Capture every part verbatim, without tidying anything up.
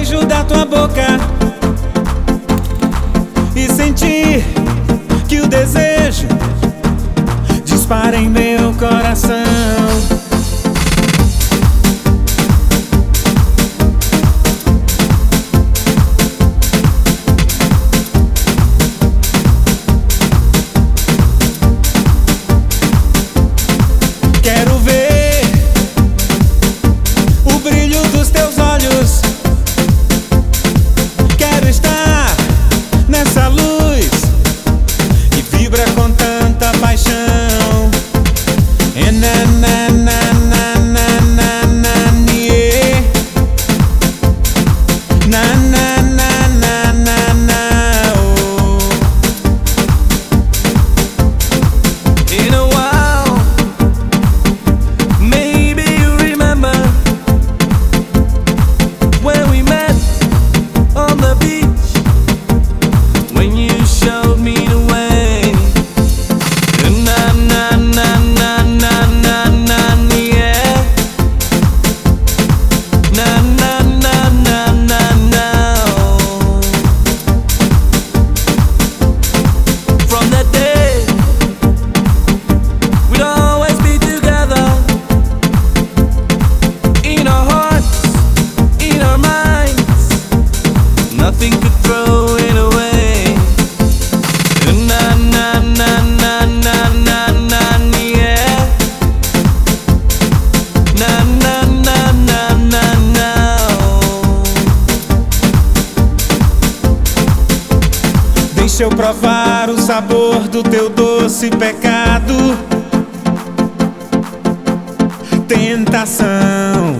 beijo da tua boca e sentir que o desejo dispara em meu coração. Quero ver o brilho dos teus olhos, quero estar nessa luz que vibra com tanta paixão. E na na na na na na na yeah. Na na na na na na oh. In a while, maybe you remember when we met on the beach, when you showed me the way. Na na na na na na na yeah. Na na na na na na oh. From that day we'd always be together, in our hearts, in our minds, nothing could throw it away. Na na na na na na na yeah. Na na na na na na oh. Deixa eu provar o sabor do teu doce pecado, tentação,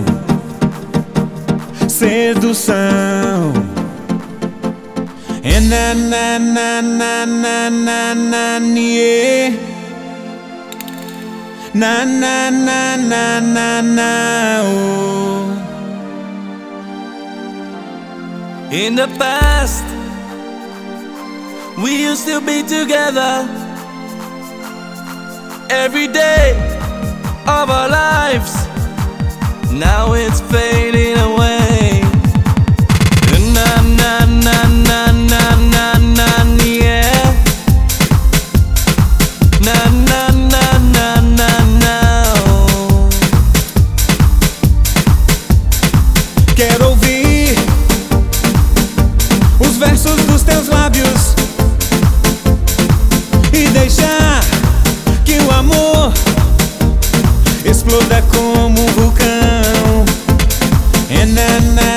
sedução. E na na na na na na na yeah. Na na na na na na oh. In the past we used to be together every day of our lives. Now it's fading away. Na na na na na na na yeah. Na na na na na na oh. Quero ouvir os versos dos teus lábios e deixar que o amor exploda como um vulcão. E na na